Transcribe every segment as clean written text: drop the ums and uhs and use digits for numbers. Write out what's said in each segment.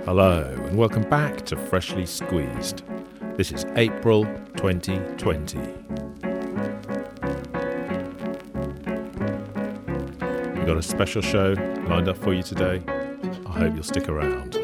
Hello and welcome back to Freshly Squeezed. This is April 2020. We've got a special show lined up for you today. I hope you'll stick around.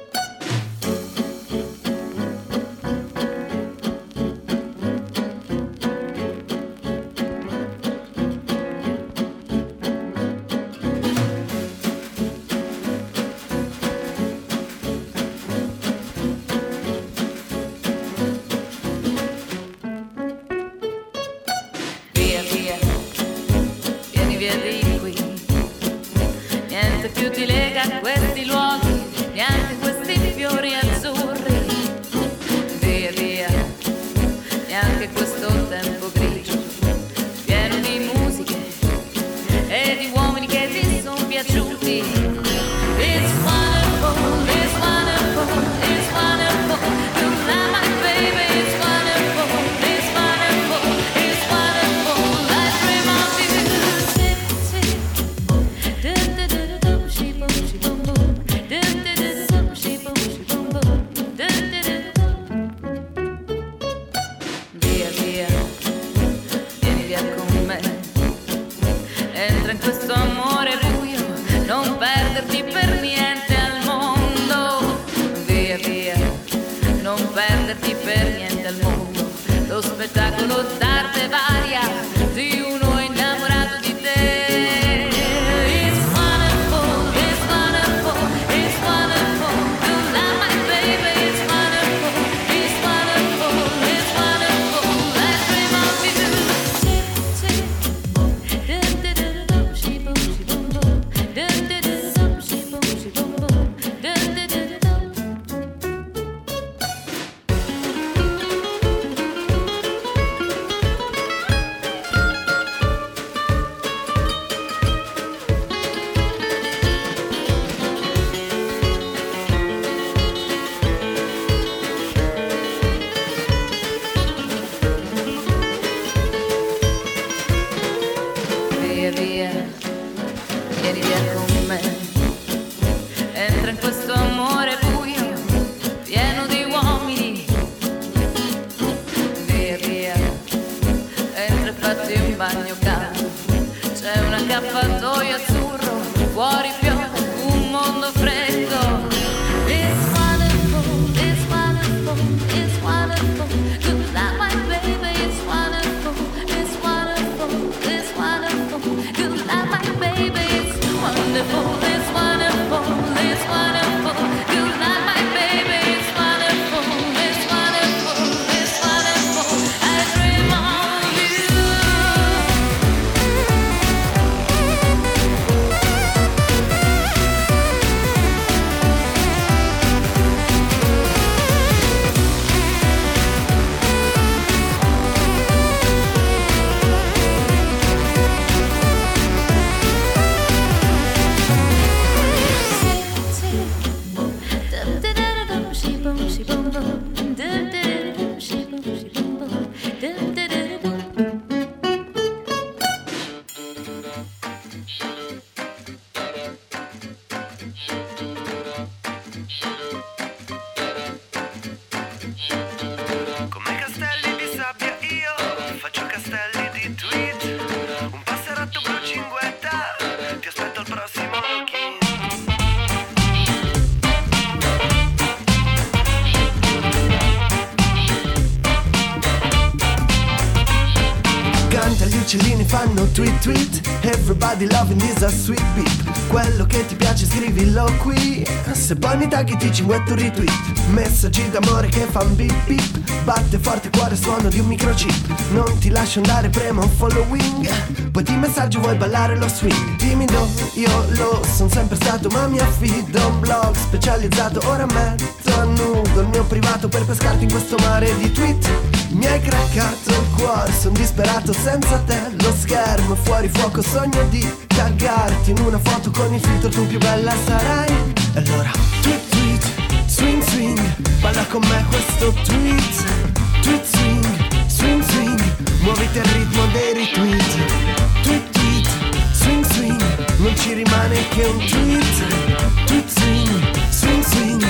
Tweet tweet, everybody loving this a sweet beat. Quello che ti piace scrivilo qui. Se poi mi tagli ti cinguetto retweet. Messaggi d'amore che fan beep beep. Batte forte il cuore suono di un microchip. Non ti lascio andare, premo un following. Poi ti messaggio vuoi ballare lo swing. Timido, io lo son sempre stato ma mi affido a un blog specializzato. Ora metto a nudo il mio privato per pescarti in questo mare di tweet. Mi hai craccato il cuore, son disperato senza te. Lo schermo fuori fuoco, sogno di taggarti in una foto con il filtro, tu più bella sarai. E allora tweet tweet, swing swing, balla con me questo tweet. Tweet swing, swing swing, muoviti al ritmo dei retweet. Tweet tweet, swing swing, non ci rimane che un tweet. Tweet swing, swing swing,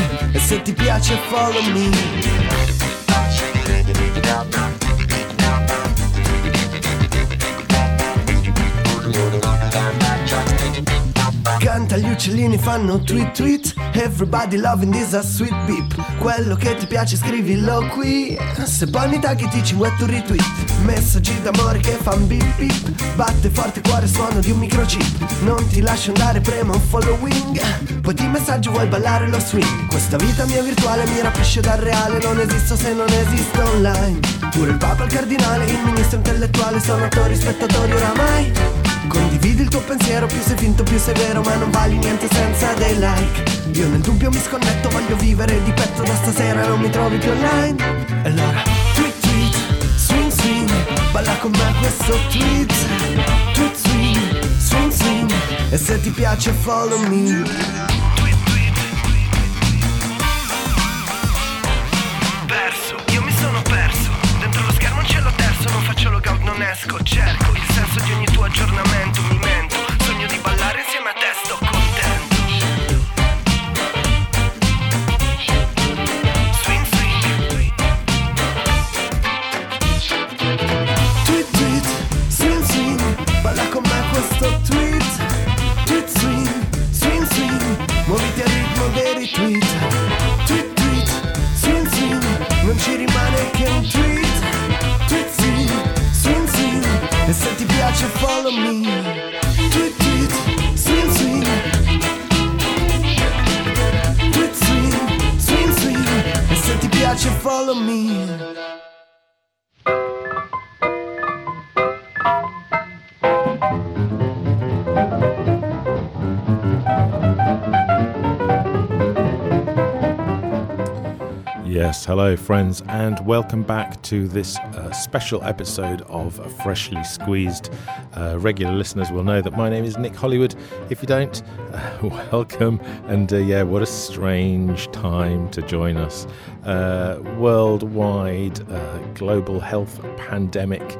se ti piace follow me. Canta, gli uccellini fanno tweet tweet. Everybody loving this a sweet beep. Quello che ti piace scrivilo qui. Se poi mi tagli ti cinguetto un retweet. Messaggi d'amore che fan beep beep. Batte forte cuore suono di un microchip. Non ti lascio andare, prema un following. Poi ti messaggio vuoi ballare lo swing. Questa vita mia virtuale mi rapisce dal reale. Non esisto se non esisto online. Pure il papa, il cardinale, il ministro intellettuale sono attori, spettatori oramai. Condividi il tuo pensiero, più sei finto più sei vero, ma non vali niente senza dei like. Io nel dubbio mi sconnetto, voglio vivere di petto da stasera, non mi trovi più online. E allora tweet tweet, swing swing, balla con me questo tweet. Tweet swing, swing swing, e se ti piace follow me. Perso, io mi sono perso. Dentro lo schermo ce l'ho terzo, non faccio logout, non esco. Cerco il senso di ogni tuo aggiornamento, mi mento. Sogno di ballare insieme a te, sto contento. Swing swing, tweet tweet, swing swing, balla con me questo tweet. Tweet swing, swing swing, muoviti al ritmo dei retweet. Tweet tweet, swing swing, non ci rimane che un tweet. Tweet swing, swing swing, e se ti piace follow me. Tweet tweet, swing swing. Tweet swing, swing swing, e se ti piace follow me. Yes, hello friends, and welcome back to this special episode of Freshly Squeezed. Regular listeners will know that my name is Nick Hollywood. If you don't, welcome, and yeah, what a strange time to join us. Worldwide global health pandemic.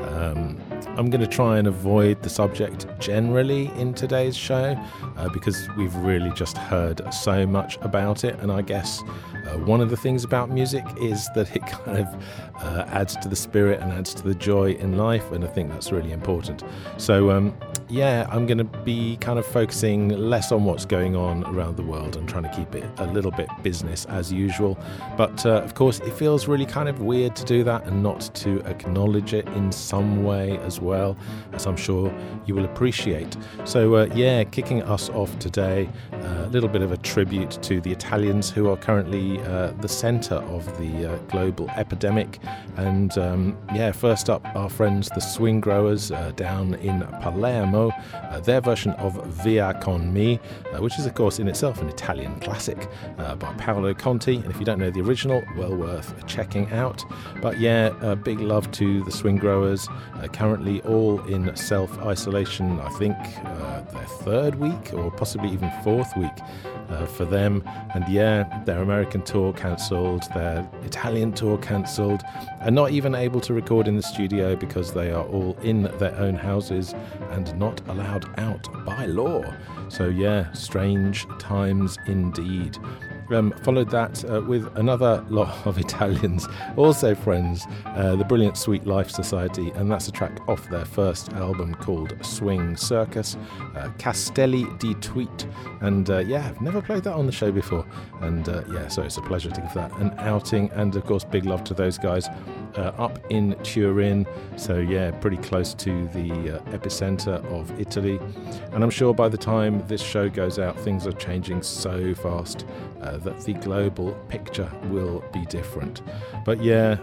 I'm going to try and avoid the subject generally in today's show because we've really just heard so much about it, and I guess one of the things about music is that it kind of adds to the spirit and adds to the joy in life, and I think that's really important. So yeah, I'm going to be kind of focusing less on what's going on around the world and trying to keep it a little bit business as usual, but of course it feels really kind of weird to do that and not to acknowledge it in some way as well, as I'm sure you will appreciate. So yeah, kicking us off today, a little bit of a tribute to the Italians who are currently the centre of the global epidemic. And yeah, first up, our friends the Swing Growers down in Palermo, their version of Via Con Me, which is of course in itself an Italian classic by Paolo Conti, and if you don't know the original, well worth checking out. But yeah, big love to the Swing Growers, currently all in self-isolation, I think their third week or possibly even fourth week for them. And yeah, their American tour cancelled, their Italian tour cancelled, and not even able to record in the studio because they are all in their own houses and not allowed out by law. So yeah, strange times indeed. Followed that with another lot of Italians, also friends, the brilliant Sweet Life Society, and that's a track off their first album called Swing Circus, Castelli di Tweet, and yeah, I've never played that on the show before, and yeah, so it's a pleasure to give that an outing, and of course big love to those guys up in Turin, so yeah, pretty close to the epicenter of Italy, and I'm sure by the time this show goes out things are changing so fast that the global picture will be different. But yeah,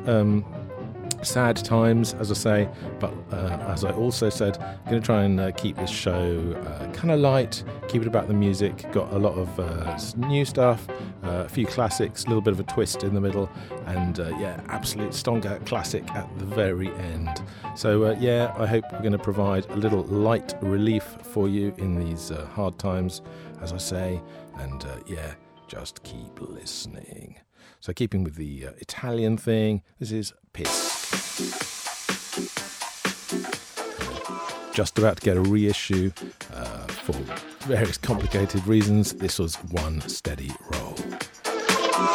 sad times, as I say, but as I also said, I'm going to try and keep this show kind of light, keep it about the music, got a lot of new stuff, a few classics, a little bit of a twist in the middle, and yeah, absolute stonker classic at the very end. So yeah, I hope we're going to provide a little light relief for you in these hard times, as I say, and yeah, just keep listening. So keeping with the Italian thing, this is Piss. Just about to get a reissue for various complicated reasons. This was One Steady Roll.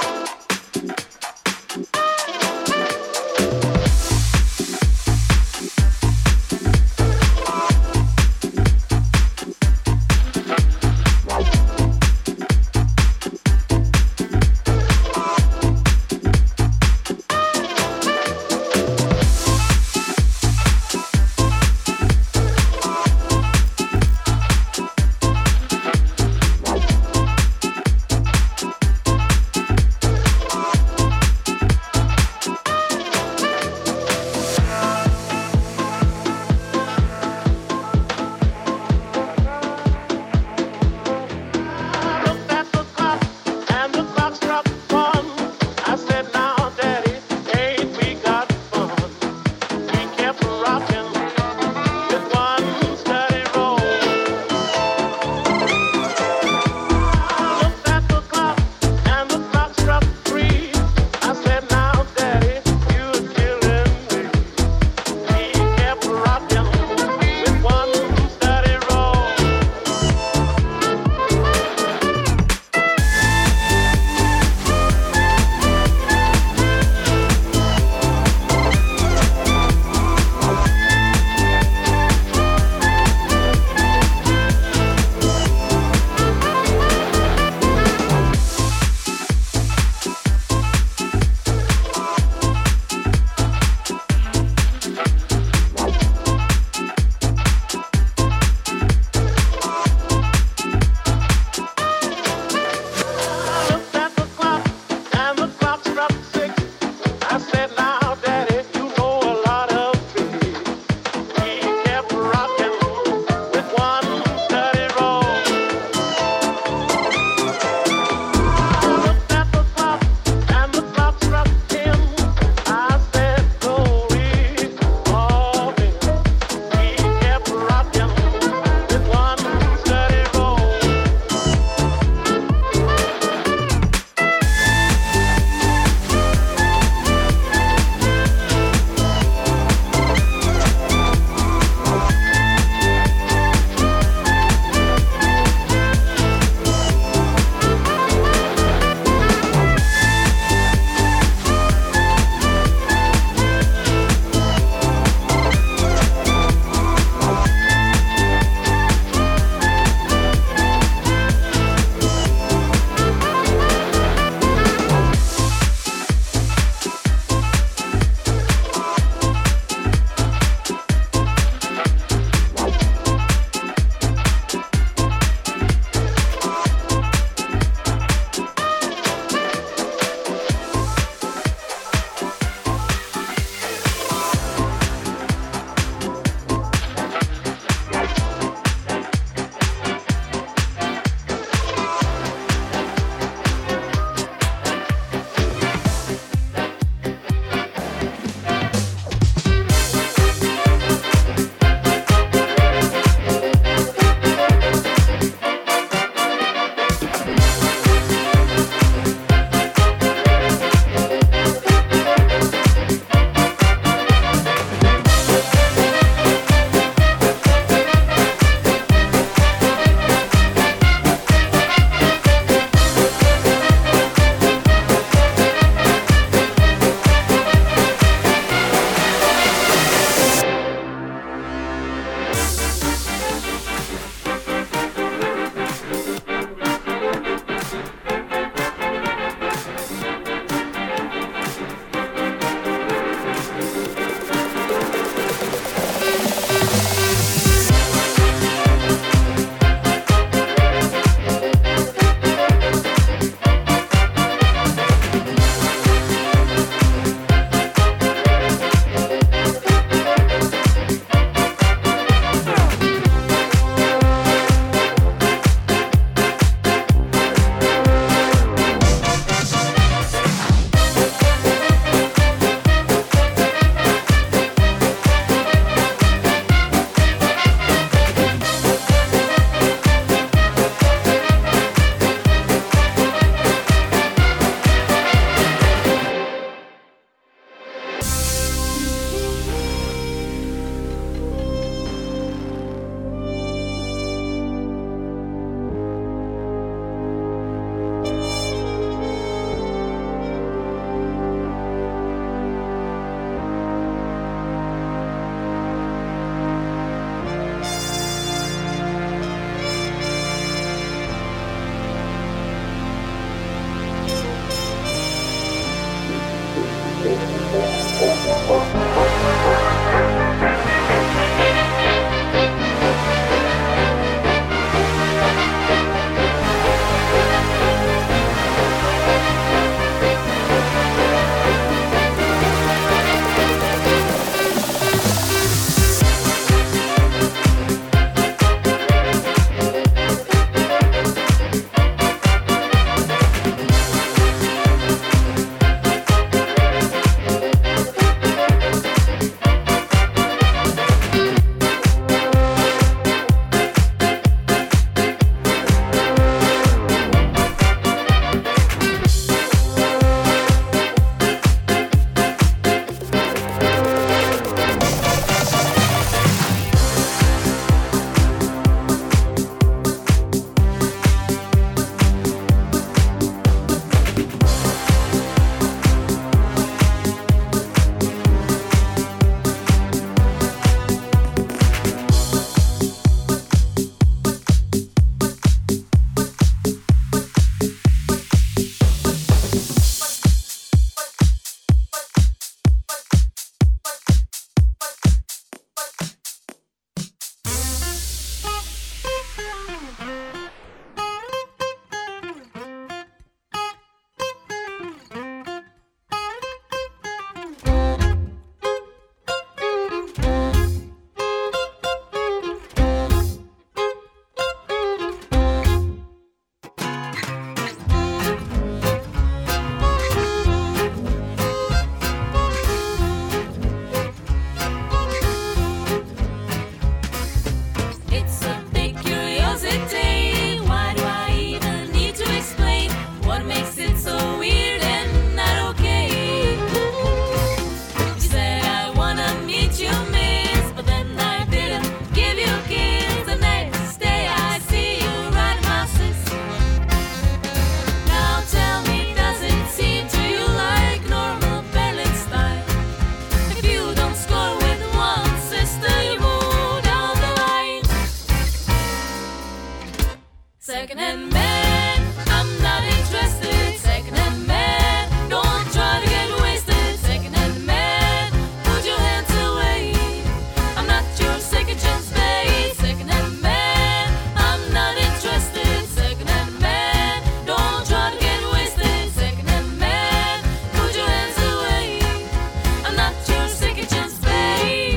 Second-hand man, I'm not interested. Second-hand man, don't try to get wasted. Second-hand man, put your hands away. I'm not your second-chance babe. Second-hand man, I'm not interested. Second-hand man, don't try to get wasted. Second-hand man, put your hands away. I'm not your second-chance babe.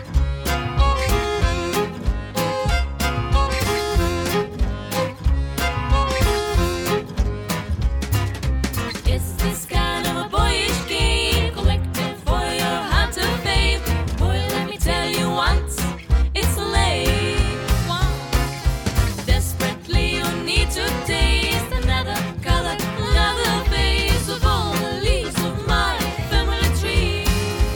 It's this kind of a boyish game, collecting for your heart to fame. Boy, let me tell you once, it's late. Desperately you need to taste another color, another face of all the leaves of my family tree.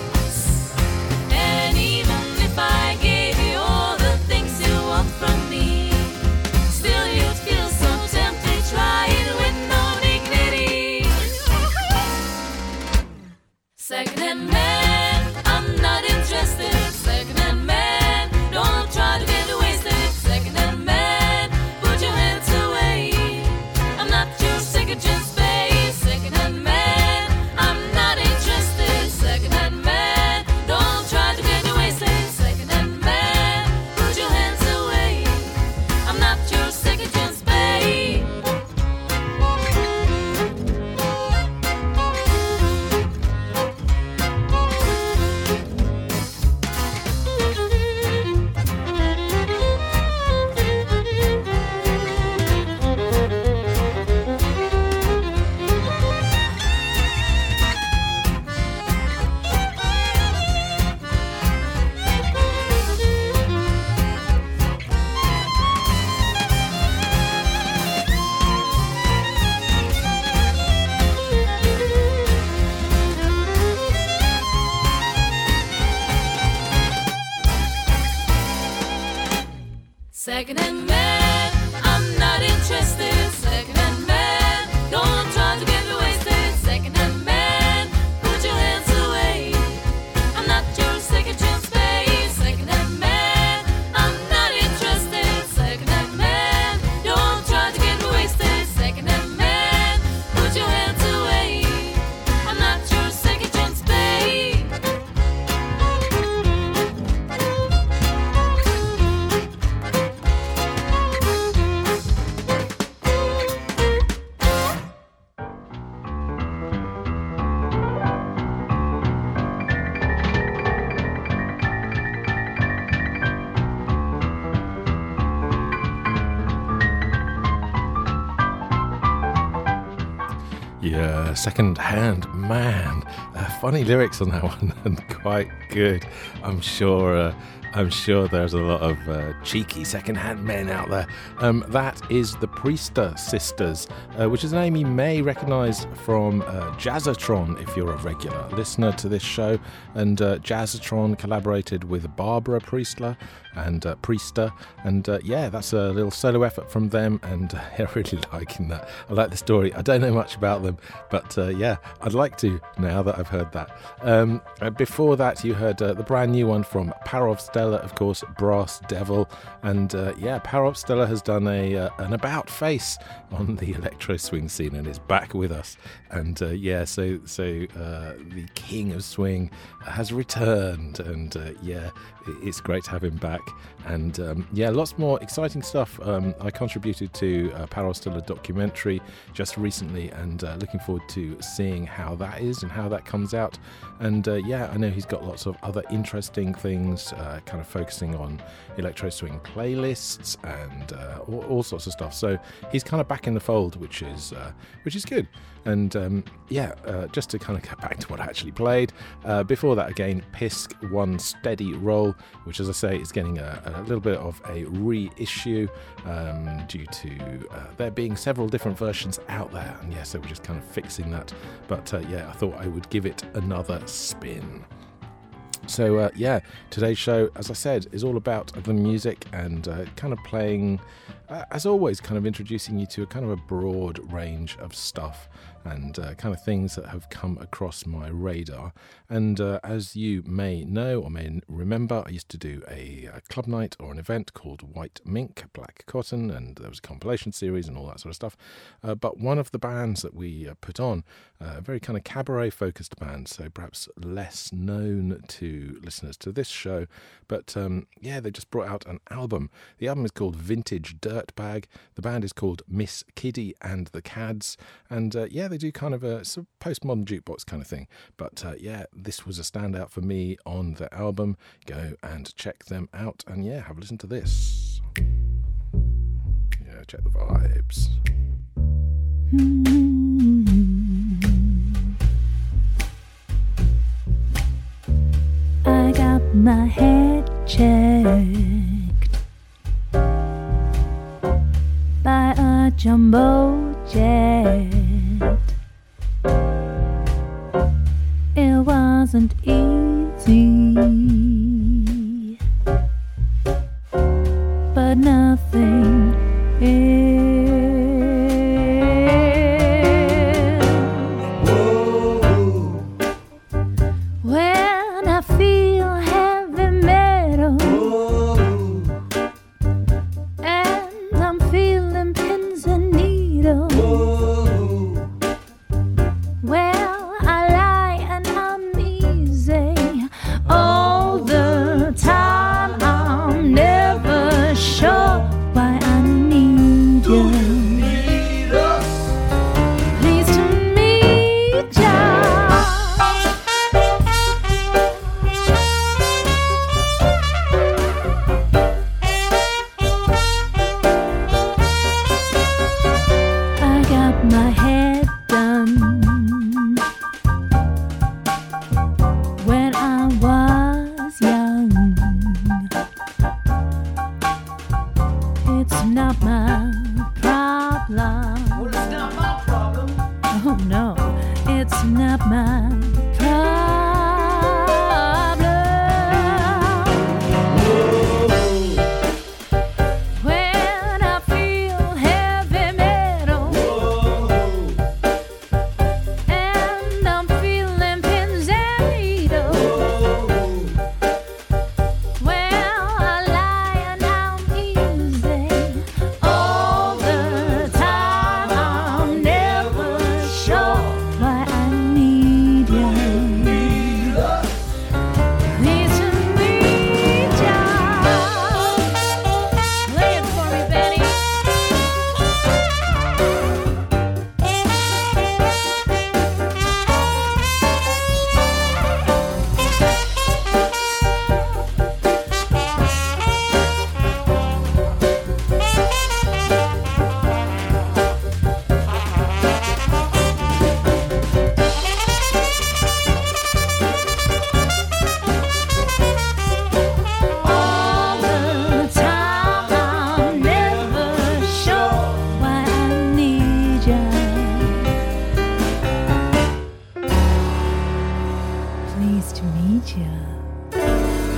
And even if I gave you all the things you want from me, still you'd feel so tempted, try it with no dignity. Second-hand man, I'm not interested. Second-hand man, don't try to get wasted. Second-hand man, put your hands away. I'm not your second-chance babe. Second-hand man, I'm not interested. Second-hand man, don't try to get wasted. Second-hand man, put your hands away. I'm not your second-chance babe. Second-hand man, I'm not interested. Second-hand man, don't try to get wasted. Second-hand man, put your hands away. I'm not your second-chance babe. Second-hand man, I'm not interested. Second-hand man, don't try to get wasted. Second-hand man, put your hands away. I'm not your second-chance babe. Yeah, Second-hand man. Funny lyrics on that one, and quite good. I'm sure there's a lot of cheeky second-hand men out there. That is the Priester Sisters, which is a name you may recognise from Jazzatron if you're a regular listener to this show. And Jazzatron collaborated with Barbara Priester, and yeah, that's a little solo effort from them, and I'm really liking that. I like the story. I don't know much about them, but yeah, I'd like to now that I've heard that. Before that, you heard the brand new one from Parov Stella, of course, Brass Devil, and yeah, Parov Stella has done an about face on the electro swing scene and is back with us. And yeah, so the king of swing has returned, and yeah, it's great to have him back. And yeah, lots more exciting stuff. I contributed to Parov Stella documentary just recently, and looking forward to seeing how that is and how that comes out. And yeah, I know he's got lots of other interesting things, kind of focusing on electro swing playlists and all sorts of stuff. So he's kind of back in the fold, which is good. And yeah, just to kind of get back to what I actually played, before that again, Pisk One Steady Roll, which, as I say, is getting a little bit of a reissue due to there being several different versions out there. And yeah, so we're just kind of fixing that. But yeah, I thought I would give it another spin. So yeah, today's show, as I said, is all about the music and kind of playing As always, kind of introducing you to a kind of a broad range of stuff and kind of things that have come across my radar. And as you may know or may remember, I used to do a club night or an event called White Mink, Black Cotton, and there was a compilation series and all that sort of stuff. But one of the bands that we put on, a very kind of cabaret-focused band, so perhaps less known to listeners to this show, but yeah, they just brought out an album. The album is called Vintage Dirtbag. The band is called Miss Kiddy and the Cads, and yeah, they do kind of a sort of postmodern jukebox kind of thing. But yeah, this was a standout for me on the album. Go and check them out, and yeah, have a listen to this. Yeah, check the vibes. I got my head checked by a jumbo jet. It wasn't easy, but nothing is. When I feel heavy metal and I'm feeling pins and needles, well, I lie and I'm easy all the time. I'm never sure why I need you. Pleased to meet ya. I got my head done when I was young. It's not my problem. Well, it's not my problem. Oh no, it's not my problem. When I feel heavy metal and I'm feeling pins and needles, well, I lie and I'm easy all the time. I'm never sure why I need you. Please to meet ya. Play it for me, Benny. All the time, I'm never sure why I need ya. Pleased to meet ya.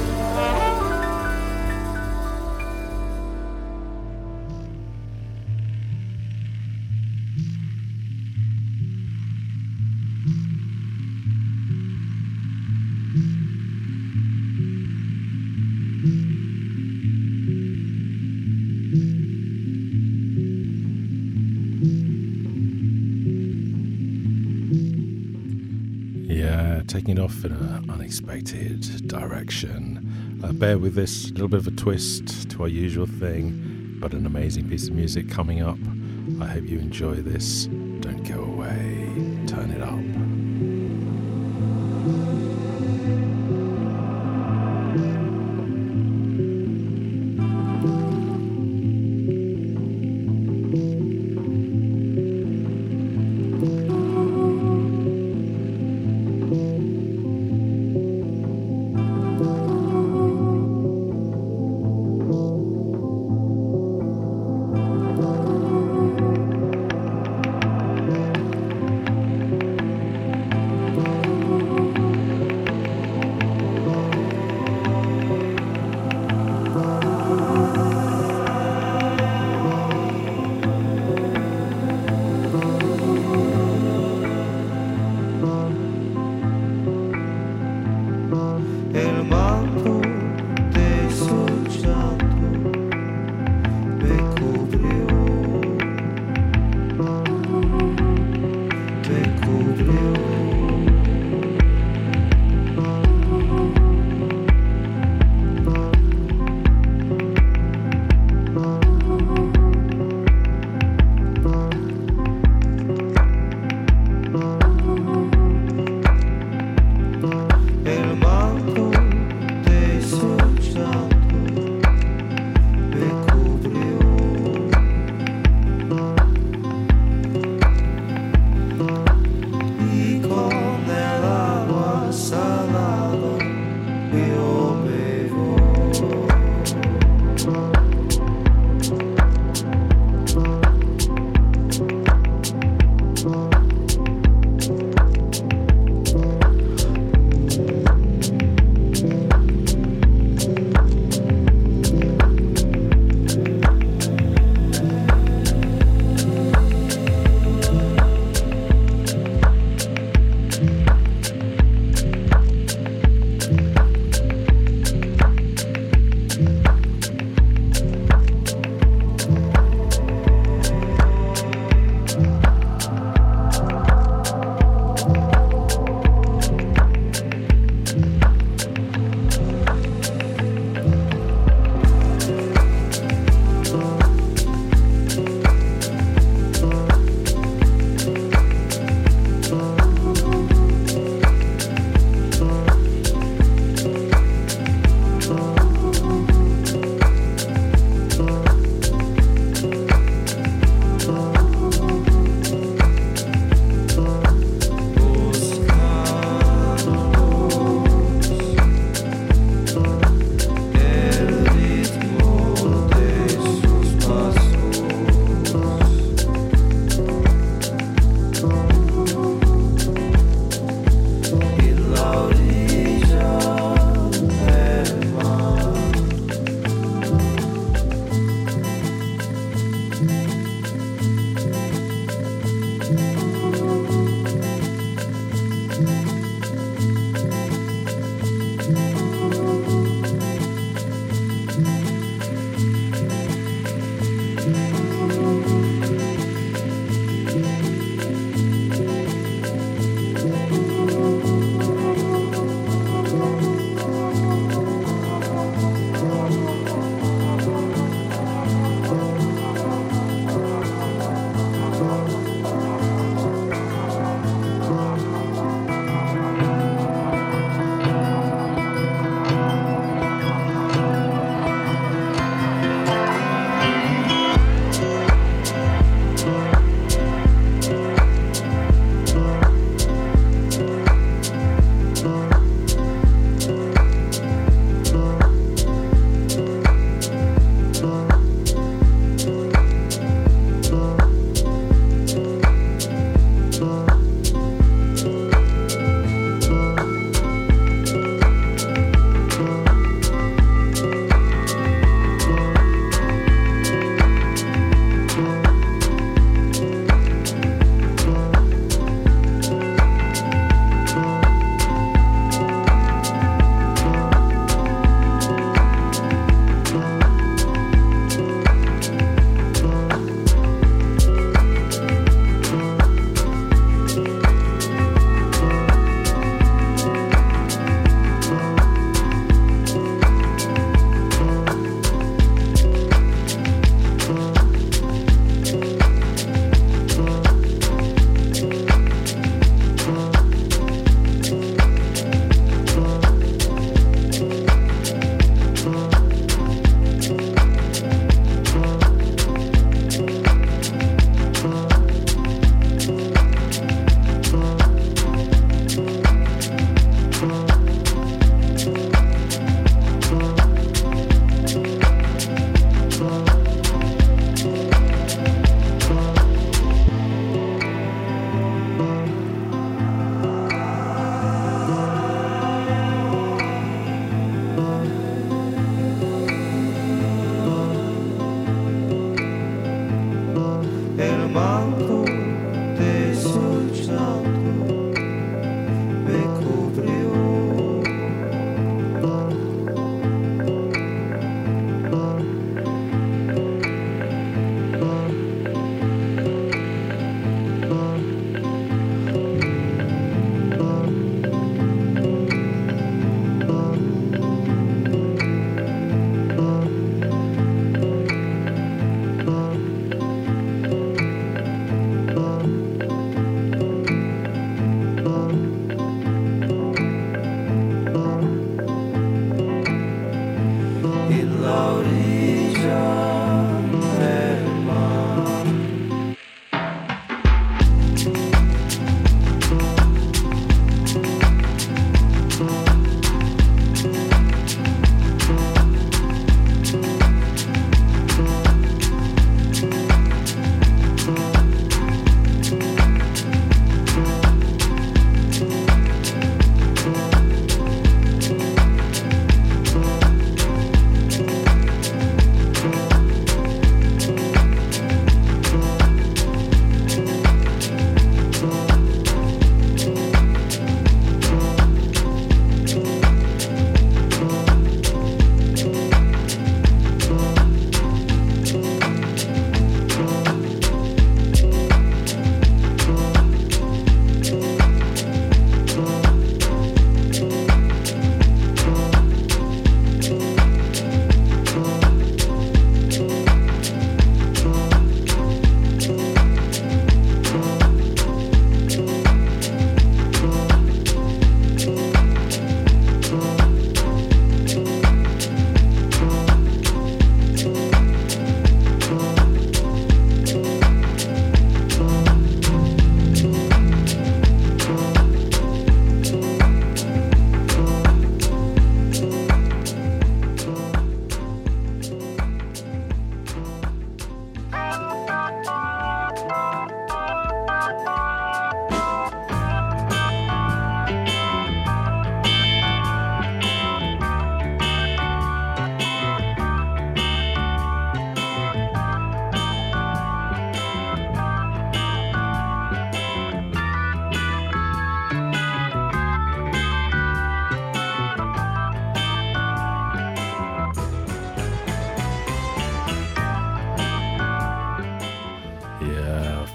Yeah, taking it off in an unexpected direction. Bear with this, little bit of a twist to our usual thing, but an amazing piece of music coming up. I hope you enjoy this. Don't go away. Turn it up.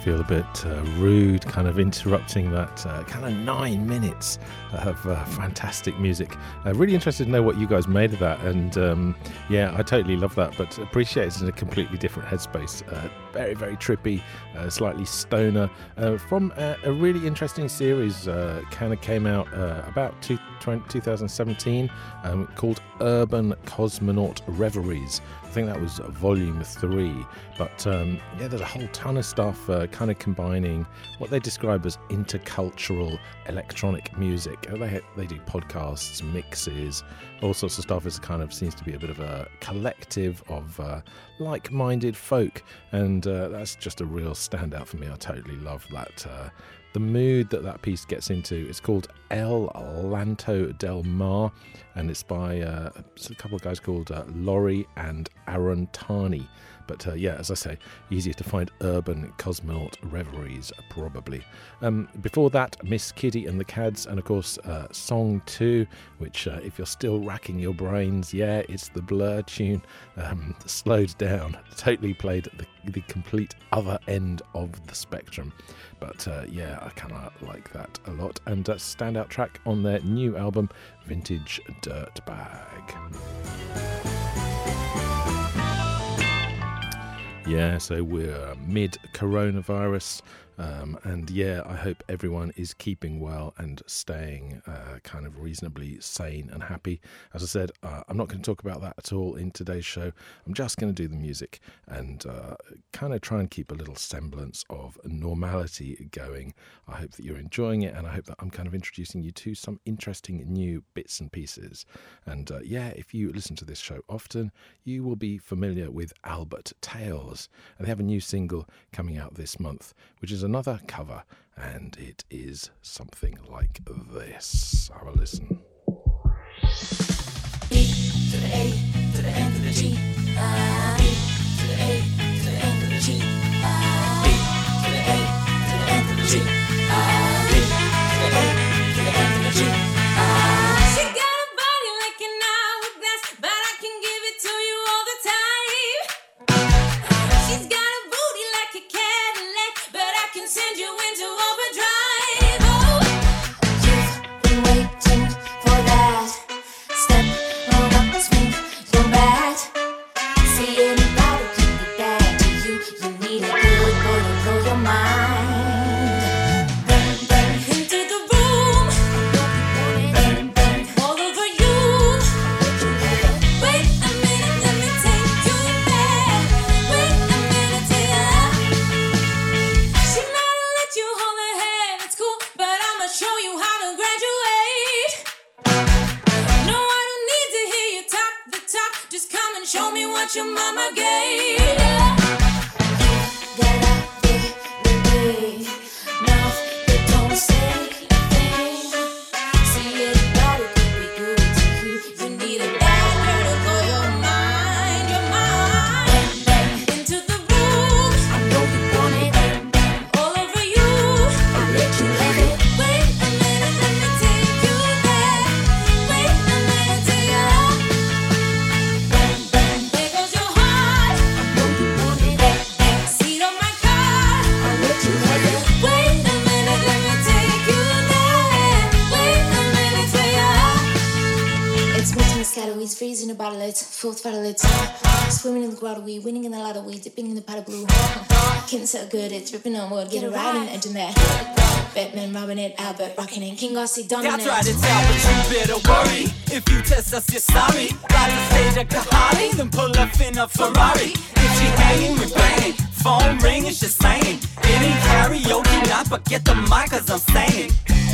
feel a bit rude, kind of interrupting that kind of 9 minutes of fantastic music. Really interested to know what you guys made of that, and yeah, I totally love that, but appreciate it's in a completely different headspace. Very, very trippy, slightly stoner, from a really interesting series, kind of came out about 2017, called Urban Cosmonaut Reveries. I think that was volume 3, but yeah, there's a whole ton of stuff kind of combining what they describe as intercultural electronic music. They do podcasts, mixes, all sorts of stuff. It kind of seems to be a bit of a collective of like-minded folk, and that's just a real standout for me. I totally love that. The mood that piece gets into, it's called El Lanto del Mar, and it's by a couple of guys called Laurie and Aaron Tarney. But yeah, as I say, easier to find Urban Cosmonaut Reveries, probably. Before that, Miss Kitty and the Cads, and of course, Song 2, which, if you're still racking your brains, yeah, it's the Blur tune, slowed down, totally played the complete other end of the spectrum. But yeah, I kind of like that a lot. And a standout track on their new album, Vintage Dirtbag. Yeah, so we're mid-coronavirus, and yeah, I hope everyone is keeping well and staying kind of reasonably sane and happy. As I said, I'm not going to talk about that at all in today's show. I'm just going to do the music and kind of try and keep a little semblance of normality going. I hope that you're enjoying it, and I hope that I'm kind of introducing you to some interesting new bits and pieces. And yeah, if you listen to this show often, you will be familiar with Albert Tales. And they have a new single coming out this month, which is another cover, and it is something like this. Have a listen. E to the A to the N to the G. E to the A to the N to the G. E to the A to the N to the G. E to the A to the N to the G. She got a body like an hourglass, but I can give it to you all the time. She's got a booty like a Cadillac, but I can send you into overdrive. Oh, you've been waiting for that. Step on up, swing your bat. See anybody can be bad to you. You need a good boy to blow your mind. Bang, bang, into the room. Bang, bang, all over you. Wait a minute, let me take you there. Wait a minute till she might have let you hold her hand at school, but I'ma show you how to graduate. No, I don't need to hear you talk the talk. Just come and show me what your mama gave. Get out there, baby. Mouth that don't say a thing. See anybody could be good to you. You need a bad girl to blow your mind, your mind. Bang, bang, into the room. I know you want it. Bang, bang, all over you. I'll let you have it. Wait a minute, let me take you there. Wait a minute till you're bang, bang, there goes your heart. I know you want it. Bang, bang, seat on my car. I'll let you have it. Wait a minute, let me take you there. Wait a minute till you're it's winter in the sky, weeds freezing in a bottle, it's full throttle, it's swimming in the grotto, we winning in the lotto, we dipping in the pot of blue. Getting so good, it's ripping on wood, get a ride and engine there. Batman, Robin, and Albert, rocking and King Rossi, dominant. I try to tell, but you better worry. If you test us, you're sorry. Got to stay at Kahali, then pull up in a Ferrari. If she hanging, we banging. Phone ringing, she's saying. It ain't karaoke, not, but get the mic, cause I'm saying.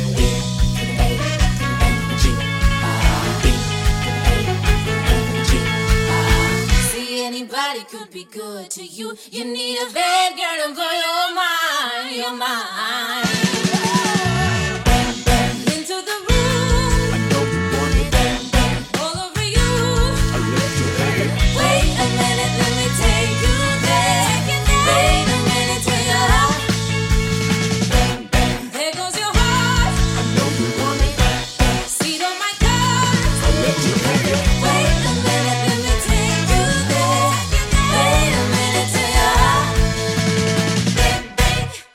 See anybody could be good to you. You need a bad girl to blow your mind, your mind. Bang, bang, into the room. I know you want it. Bang, bang, all over you. I'll let you have it. Wait a minute, let me take you there. Wait a minute till you're bang, bang, there goes your heart. I know you want it. Seat on my car. I'll let you have it. Wait a minute, let me take you there. Wait a minute till you're bang, bang.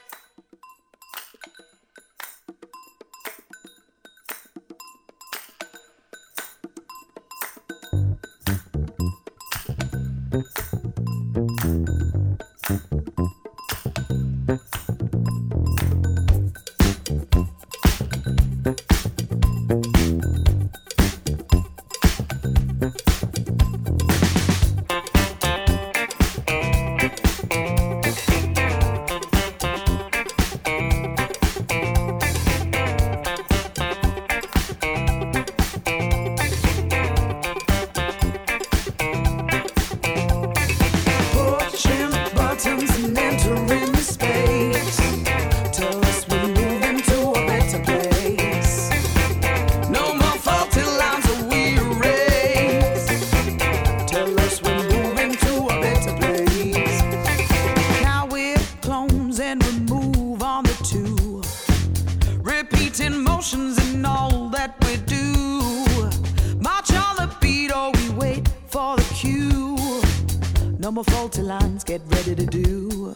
more faulty lines, get ready to do.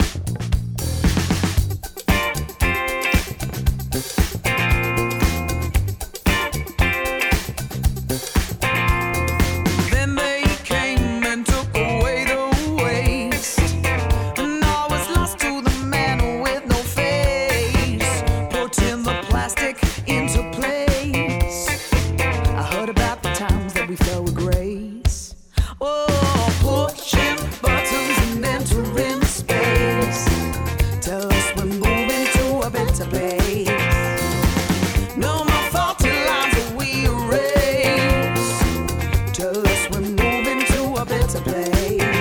Then they came and took away the waste, and I was lost to the man with no face, putting the plastic into place. I heard about the times that we fell with grace. Oh, pushing buttons and entering space. Tell us we're moving to a better place. No more faulty lines that we erase. Tell us we're moving to a better place.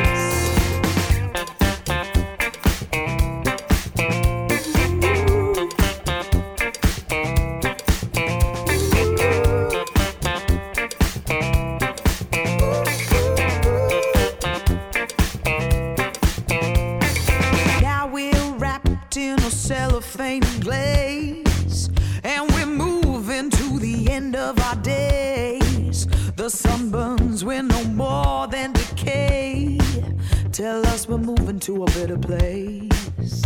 Now we're wrapped in a cellophane glaze, and we're moving to the end of our days. The sun burns, we're no more than decay. Tell us we're moving to a better place.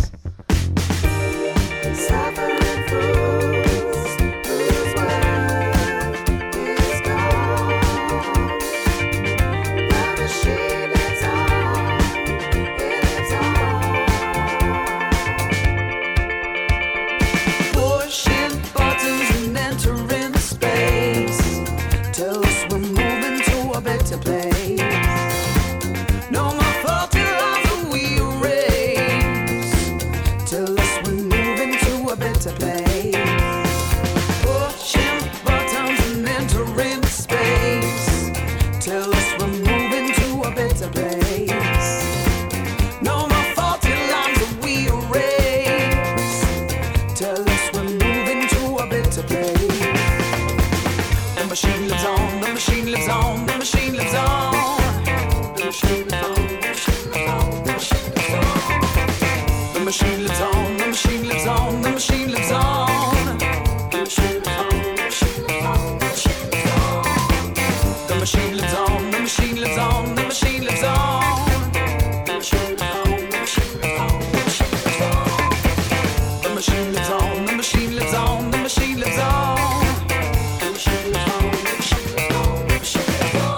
Suffering fools, whose word is gone. The machine is on, it's on. Pushing buttons and entering space. Tell us we're moving to a better place. No more faulty lines that we erase. Tell us we're moving to a better place. Pushing buttons and entering space. Tell us we're moving to a better place. No more faulty lines that we erase. Tell us we're moving to a better place. The machine lives on, the machine lives on, the machine lives on. The machine lives on, the machine lives on, the machine lives on. The machine lives on, the machine lives on, the machine lives on. The machine lives on, the machine lives on, the machine lives on. The machine lives on, the machine lives on, the machine lives on. The machine lives on, the machine lives on, the machine lives on. The machine lives on, the machine lives on, the machine lives on. The machine lives on, the machine lives on, the machine lives on.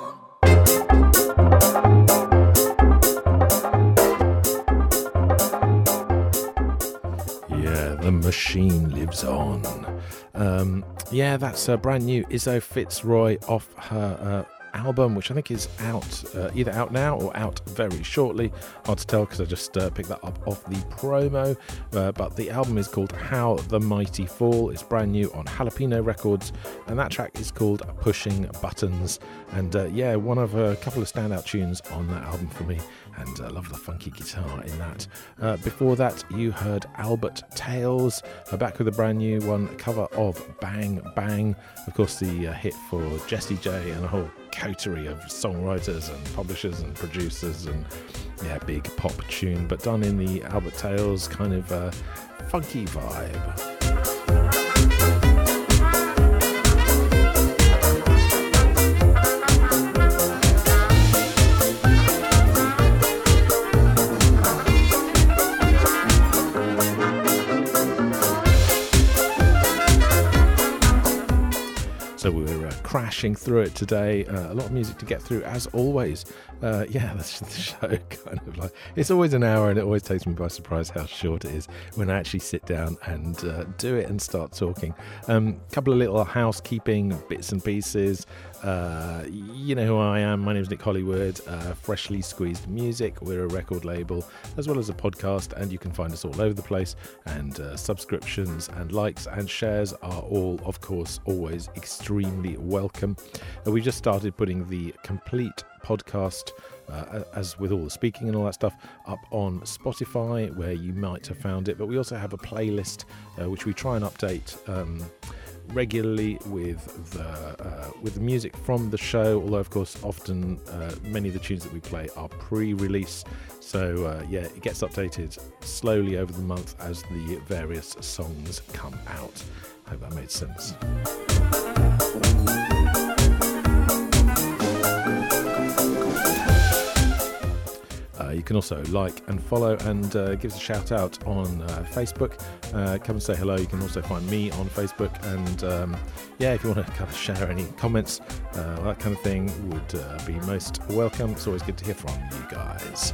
Yeah, the machine lives on. Yeah, that's brand new Izzo Fitzroy off her album, which I think is out, either out now or out very shortly. Hard to tell because I just picked that up off the promo. But the album is called How the Mighty Fall. It's brand new on Jalapeno Records, and that track is called Pushing Buttons. And yeah, one of a couple of standout tunes on that album for me, and I love the funky guitar in that. Before that, you heard Albert Tales, back with a brand new one, cover of Bang Bang, of course the hit for Jessie J and a whole coterie of songwriters and publishers and producers, and yeah, big pop tune, but done in the Albert Tales kind of funky vibe. So we're crashing through it today. A lot of music to get through, as always. Yeah, that's the show kind of like, it's always an hour, and it always takes me by surprise how short it is when I actually sit down and do it and start talking. Couple of little housekeeping bits and pieces. You know who I am. My name is Nick Hollywood. Freshly Squeezed Music. We're a record label as well as a podcast, and you can find us all over the place. And subscriptions and likes and shares are all, of course, always extremely welcome. We just started putting the complete podcast, as with all the speaking and all that stuff, up on Spotify, where you might have found it. But we also have a playlist which we try and update regularly with the music from the show, although of course often many of the tunes that we play are pre-release, so yeah, it gets updated slowly over the month as the various songs come out. I hope that made sense. You can also like and follow and give us a shout out on Facebook. Come and say hello. You can also find me on Facebook. And if you want to kind of share any comments, that kind of thing would be most welcome. It's always good to hear from you guys.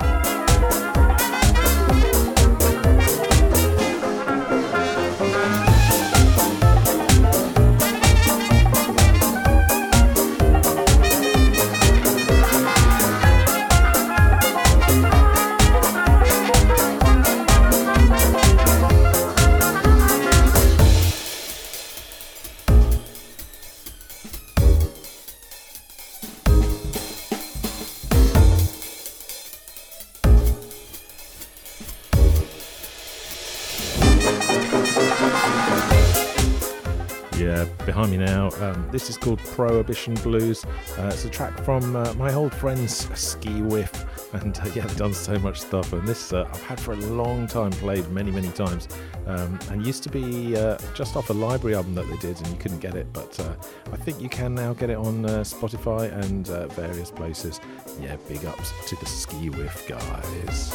Behind me now, this is called Prohibition Blues. It's a track from my old friends Ski Whiff, and they've done so much stuff, and this I've had for a long time, played many times, and used to be just off a library album that they did, and you couldn't get it, but I think you can now get it on Spotify and various places. Big ups to the Ski Whiff guys.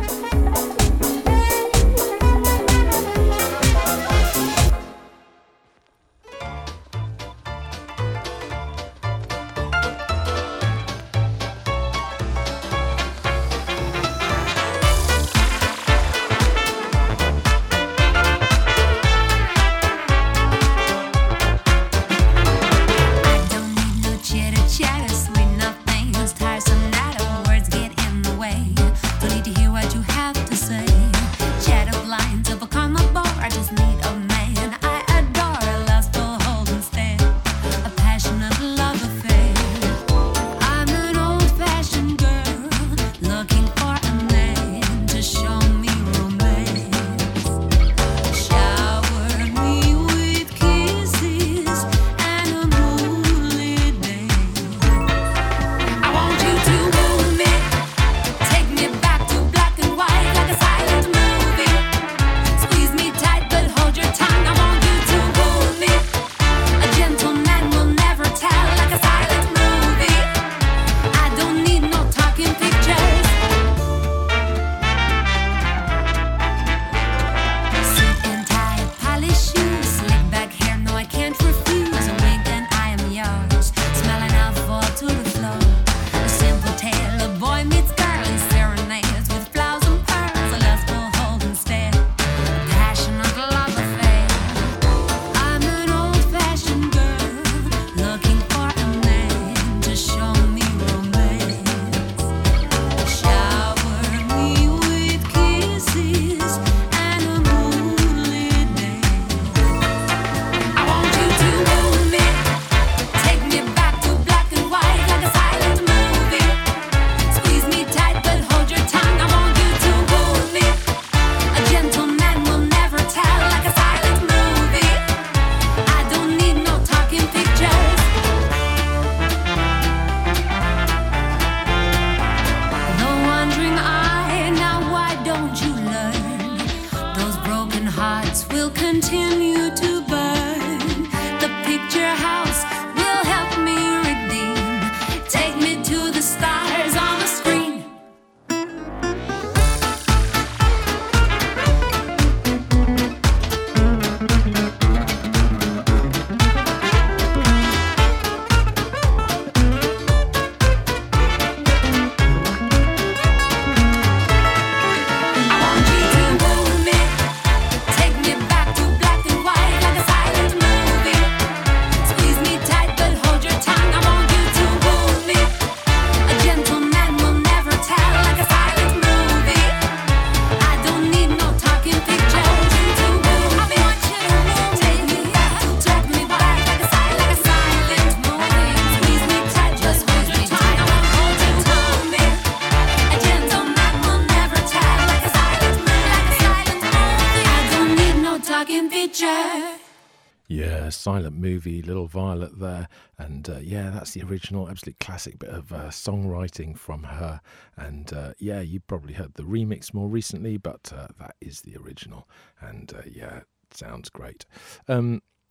Silent Movie, Little Violet there, and that's the original, absolute classic bit of songwriting from her, and you probably heard the remix more recently, but that is the original, and it sounds great.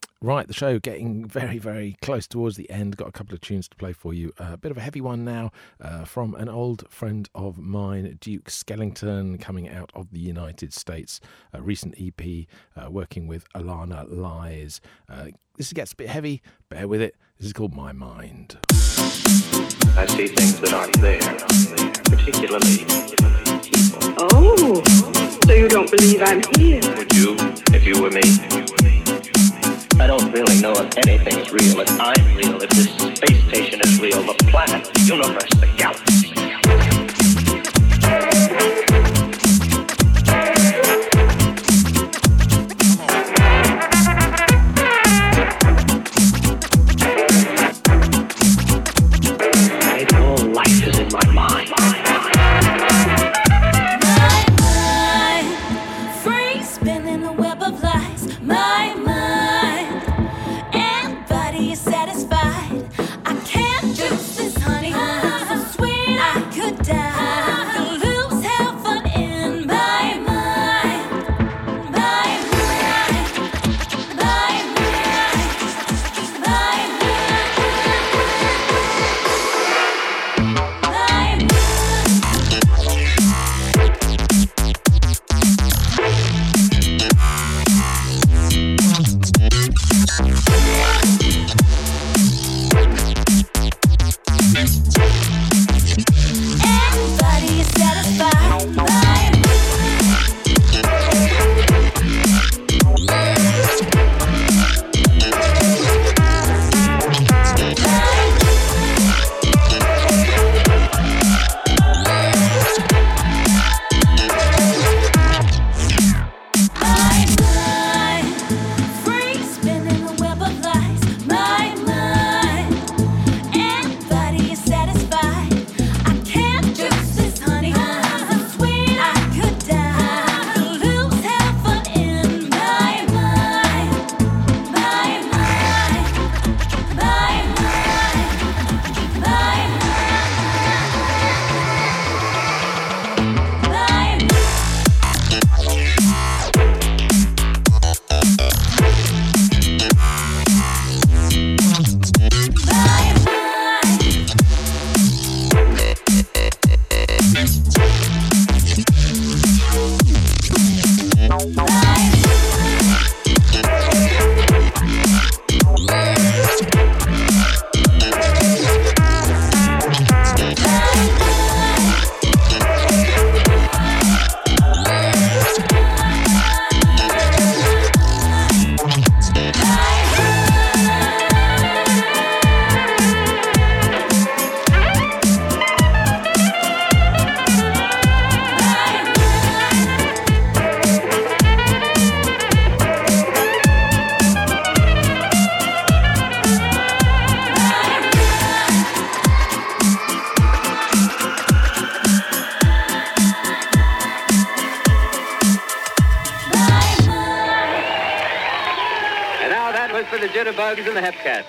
Right, the show getting very, very close towards the end. Got a couple of tunes to play for you. A bit of a heavy one now from an old friend of mine, Duke Skellington, coming out of the United States. A recent EP working with Alana Lies. This gets a bit heavy. Bear with it. This is called My Mind. I see things that aren't there, particularly people. Oh, so you don't believe I'm here? Would you, if you were me? I don't really know if anything's real, if I'm real, if this space station is real, the planet, the universe, the galaxy. Maybe all life is in my mind. My mind, free spinning a web of lies. My mind, and body is satisfied. I can't lose this honey. So sweet I could die. Could lose half fun in my mind. My mind, my mind, my mind, my mind. Everybody is satisfied. My mind, free spinning a web of lies. My mind, and body is satisfied. I can't lose this honey. So sweet I could die. Could lose half fun in my mind. My mind, my mind, my mind, my mind. And now that was for the jitterbugs and the hepcats.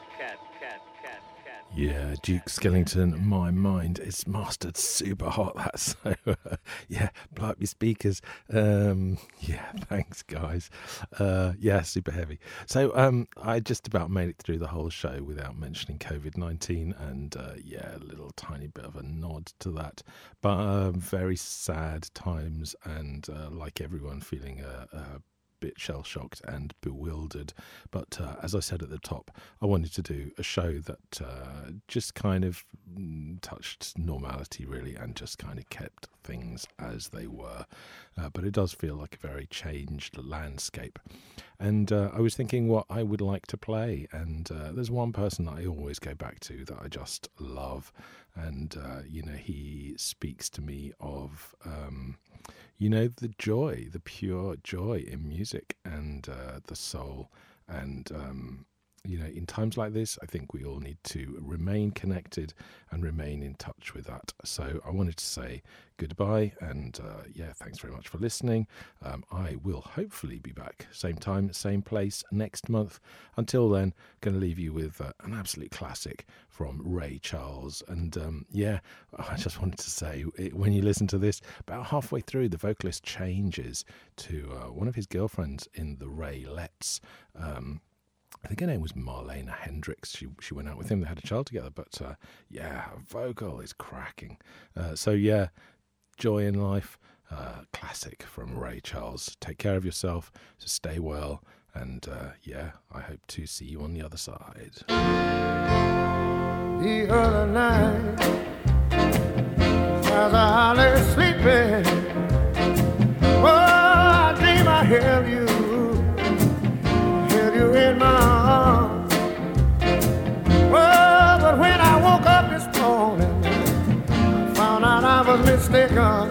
Yeah, Duke Skellington, My Mind. It's mastered super hot, that. So, yeah, blow up your speakers. Yeah, thanks, guys. Yeah, super heavy. So, I just about made it through the whole show without mentioning COVID-19, and yeah, a little tiny bit of a nod to that. But very sad times, and like everyone, feeling a bit shell-shocked and bewildered. But as I said at the top, I wanted to do a show that just kind of touched normality, really, and just kind of kept things as they were. But it does feel like a very changed landscape. And I was thinking what I would like to play, and there's one person that I always go back to that I just love. And, you know, he speaks to me of... you know, the joy, the pure joy in music and the soul. And, you know, in times like this, I think we all need to remain connected and remain in touch with that. So I wanted to say goodbye, and yeah, thanks very much for listening. I will hopefully be back same time, same place next month. Until then, going to leave you with an absolute classic from Ray Charles. And yeah, I just wanted to say, when you listen to this, about halfway through, the vocalist changes to one of his girlfriends in the Raelettes. I think her name was Marlena Hendricks. She went out with him. They had a child together. But yeah, her vocal is cracking. So yeah, Joy in Life, classic from Ray Charles. Take care of yourself, so stay well, and yeah, I hope to see you on the other side. The other night, as I lay sleeping, oh, I dream I held you in my arms. Oh, but when I woke up this morning, I found out I was mistaken.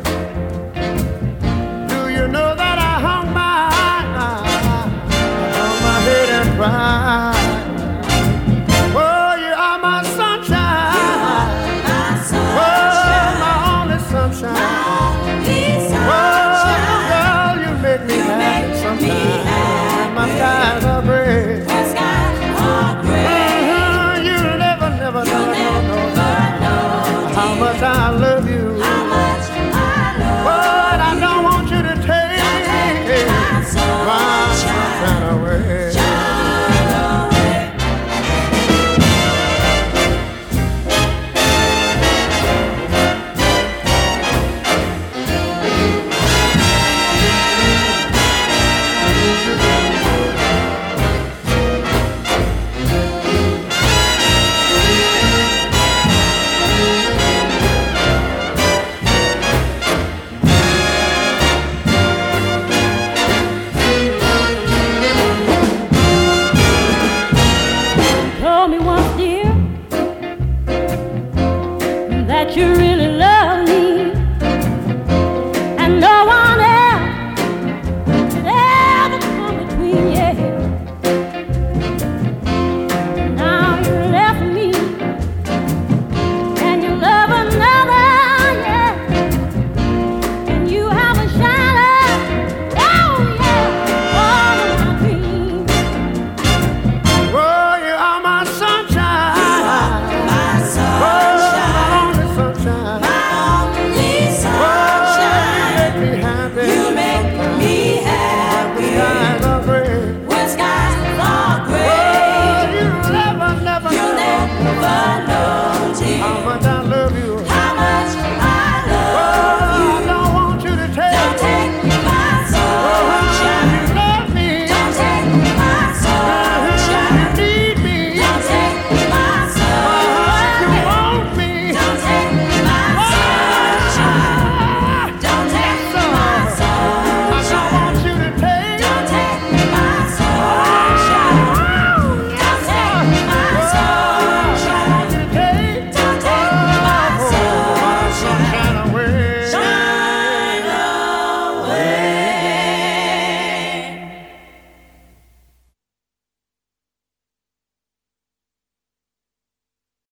Do you know that I hung my head and cried? Oh, you are my sunshine. Oh, my only sunshine.